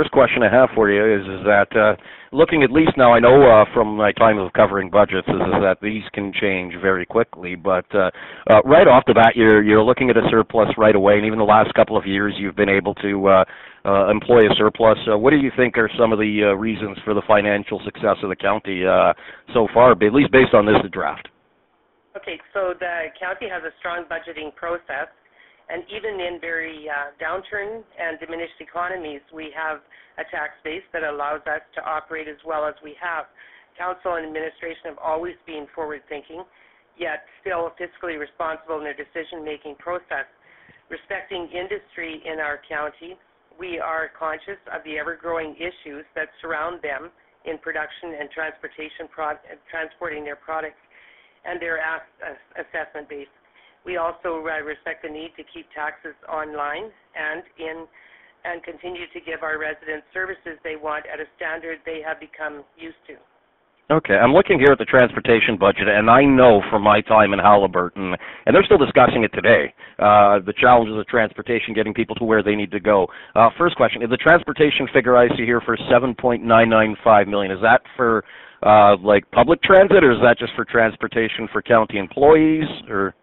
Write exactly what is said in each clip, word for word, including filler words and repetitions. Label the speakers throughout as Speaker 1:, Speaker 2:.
Speaker 1: first question I have for you is, is that uh, looking at least now, I know uh, from my time of covering budgets, is, is that these can change very quickly. But uh, uh, right off the bat, you're you're looking at a surplus right away, and even the last couple of years, you've been able to uh, uh, employ a surplus. Uh, what do you think are some of the uh, reasons for the financial success of the county uh, so far, at least based on this draft?
Speaker 2: Okay, so the county has a strong budgeting process. And even in very uh, downturn and diminished economies, we have a tax base that allows us to operate as well as we have. Council and administration have always been forward-thinking, yet still fiscally responsible in their decision-making process. Respecting industry in our county, we are conscious of the ever-growing issues that surround them in production and transportation, pro- transporting their products and their ass- assessment base. We also uh, respect the need to keep taxes online and in and continue to give our residents services they want at a standard they have become used to.
Speaker 1: Okay, I'm looking here at the transportation budget, and I know from my time in Haliburton, and they're still discussing it today, uh, the challenges of transportation, getting people to where they need to go. Uh, first question, is the transportation figure I see here for seven point nine nine five million dollars, is that for uh, like public transit, or is that just for transportation for county employees, or...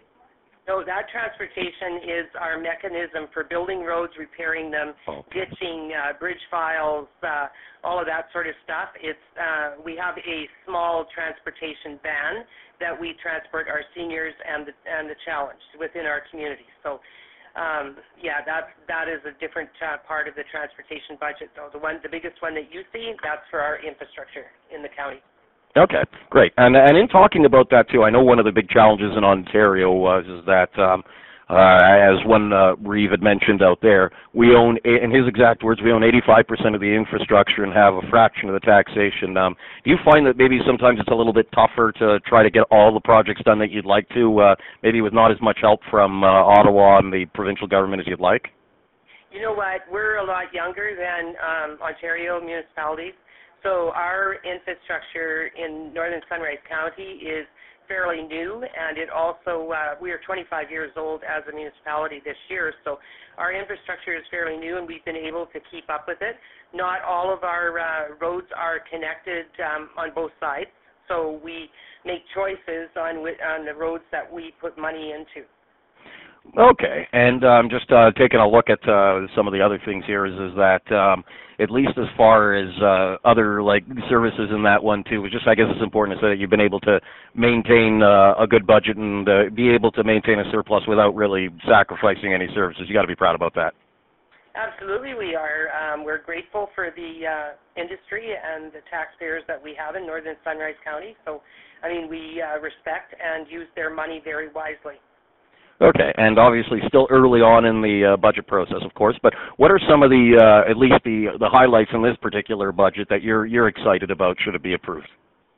Speaker 2: No, that transportation is our mechanism for building roads, repairing them, okay. ditching, uh, bridge files, uh, all of that sort of stuff. It's uh, we have a small transportation van that we transport our seniors and the and the challenged within our community. So, um, yeah, that that is a different uh, part of the transportation budget. Though the one, the biggest one that you see, that's for our infrastructure in the county.
Speaker 1: Okay, great. And and in talking about that too, I know one of the big challenges in Ontario was is that, um, uh, as one uh, Reeve had mentioned out there, we own, in his exact words, we own eighty-five percent of the infrastructure and have a fraction of the taxation. Um, do you find that maybe sometimes it's a little bit tougher to try to get all the projects done that you'd like to, uh, maybe with not as much help from uh, Ottawa and the provincial government as you'd like?
Speaker 2: You know what? We're a lot younger than um, Ontario municipalities. So our infrastructure in Northern Sunrise County is fairly new, and it also, uh, we are twenty-five years old as a municipality this year, so our infrastructure is fairly new, and we've been able to keep up with it. Not all of our uh, roads are connected um, on both sides, so we make choices on, on the roads that we put money into.
Speaker 1: Okay, and um, just uh, taking a look at uh, some of the other things here is, is that um, at least as far as uh, other like services in that one too, it's just I guess it's important to say that you've been able to maintain uh, a good budget and uh, be able to maintain a surplus without really sacrificing any services. You got to be proud about that.
Speaker 2: Absolutely, we are. Um, we're grateful for the uh, industry and the taxpayers that we have in Northern Sunrise County. So, I mean, we uh, respect and use their money very wisely.
Speaker 1: Okay, and obviously still early on in the uh, budget process, of course, but what are some of the, uh, at least the the highlights in this particular budget that you're you're excited about should it be approved?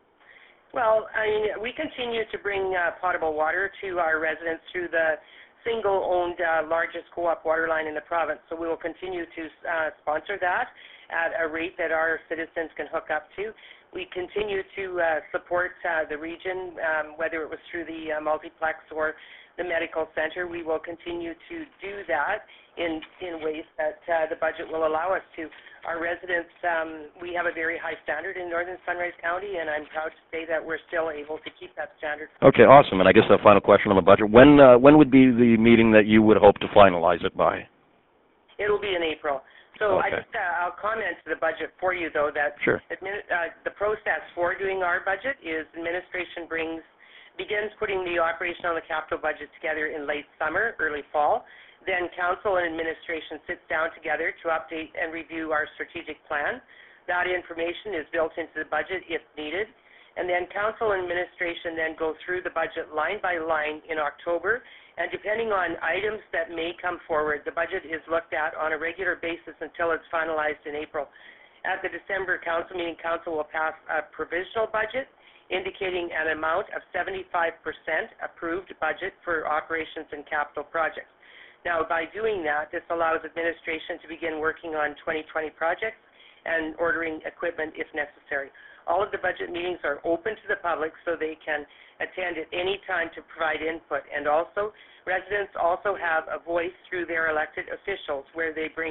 Speaker 2: Well, I mean, we continue to bring uh, potable water to our residents through the single-owned uh, largest co-op water line in the province, so we will continue to uh, sponsor that at a rate that our citizens can hook up to. We continue to uh, support uh, the region, um, whether it was through the uh, multiplex or the medical center. We will continue to do that in in ways that uh, the budget will allow us to. Our residents, um, we have a very high standard in Northern Sunrise County, and I'm proud to say that we're still able to keep that standard.
Speaker 1: Okay, awesome. And I guess the final question on the budget, when uh, when would be the meeting that you would hope to finalize it by?
Speaker 2: It'll be in April. So
Speaker 1: okay.
Speaker 2: I just, uh, I'll comment to the budget for you, though, that
Speaker 1: sure.
Speaker 2: admin, uh, the process for doing our budget is administration brings begins putting the operational and the capital budget together in late summer, early fall. Then council and administration sits down together to update and review our strategic plan. That information is built into the budget if needed. And then council and administration then go through the budget line by line in October. And depending on items that may come forward, the budget is looked at on a regular basis until it's finalized in April. At the December council meeting, council will pass a provisional budget indicating an amount of seventy-five percent approved budget for operations and capital projects. Now, by doing that, this allows administration to begin working on twenty twenty projects and ordering equipment if necessary. All of the budget meetings are open to the public so they can attend at any time to provide input. And also, residents also have a voice through their elected officials where they bring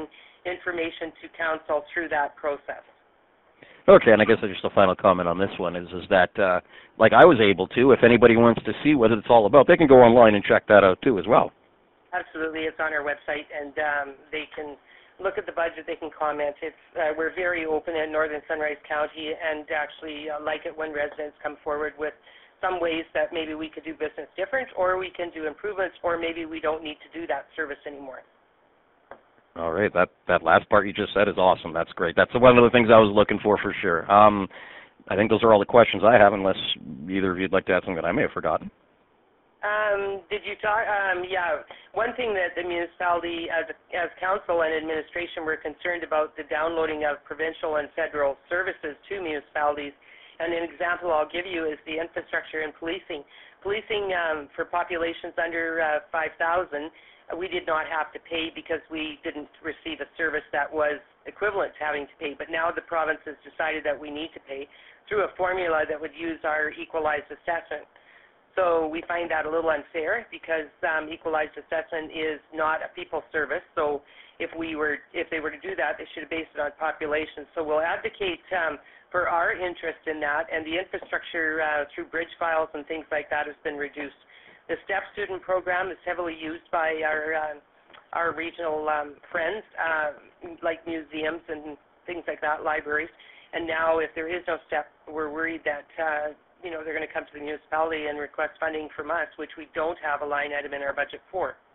Speaker 2: information to council through that process.
Speaker 1: Okay, and I guess just a final comment on this one is is that, uh, like I was able to, if anybody wants to see what it's all about, they can go online and check that out too as well.
Speaker 2: Absolutely, it's on our website, and um, they can look at the budget, they can comment. It's uh, we're very open in Northern Sunrise County, and actually uh, like it when residents come forward with some ways that maybe we could do business different, or we can do improvements, or maybe we don't need to do that service anymore.
Speaker 1: All right, that that last part you just said is awesome. That's great. That's one of the things I was looking for for sure. Um, I think those are all the questions I have, unless either of you'd like to add something that I may have forgotten.
Speaker 2: Um, did you talk? Um, yeah, one thing that the municipality, as as council and administration, were concerned about the downloading of provincial and federal services to municipalities. And an example I'll give you is the infrastructure and policing. Policing um, for populations under uh, five thousand, we did not have to pay because we didn't receive a service that was equivalent to having to pay. But now the province has decided that we need to pay through a formula that would use our equalized assessment. So we find that a little unfair because um, equalized assessment is not a people service. So if we were, if they were to do that, they should have based it on population. So we'll advocate um, for our interest in that, and the infrastructure uh, through bridge files and things like that has been reduced. The STEP student program is heavily used by our uh, our regional um, friends, uh, like museums and things like that, libraries. And now, if there is no STEP, we're worried that uh, you know, they're going to come to the municipality and request funding from us, which we don't have a line item in our budget for.